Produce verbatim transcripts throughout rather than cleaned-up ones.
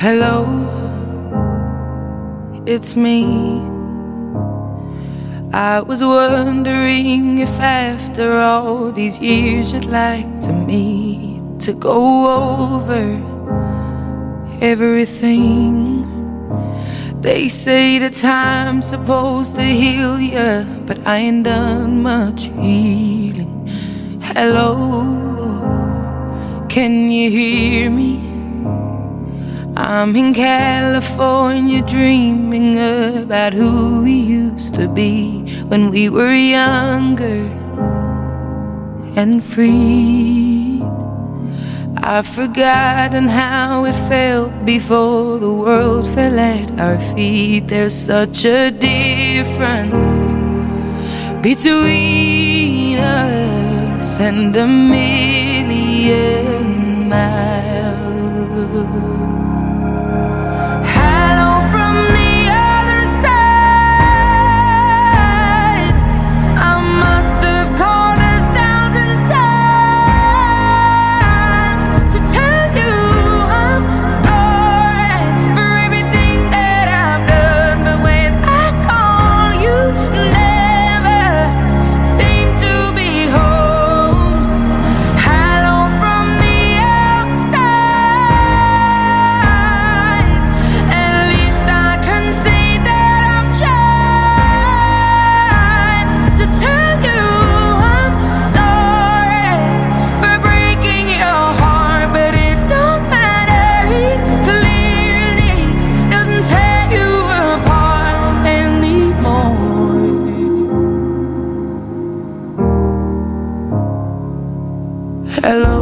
Hello, it's me. I was wondering if after all these years you'd like to meet to go over everything. They say the time's supposed to heal ya, but I ain't done much healing. Hello, can you hear me? I'm in California dreaming about who we used to be when we were younger and free. I've forgotten how it felt before the world fell at our feet. There's such a difference between us and a million miles. Hello,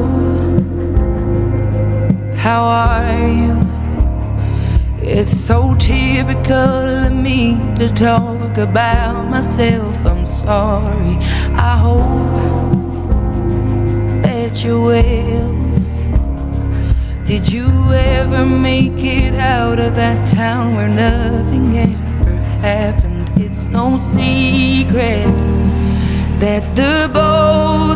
how are you? It's so typical of me to talk about myself. I'm sorry. I hope that you're well. Did you ever make it out of that town where nothing ever happened? It's no secret that the boat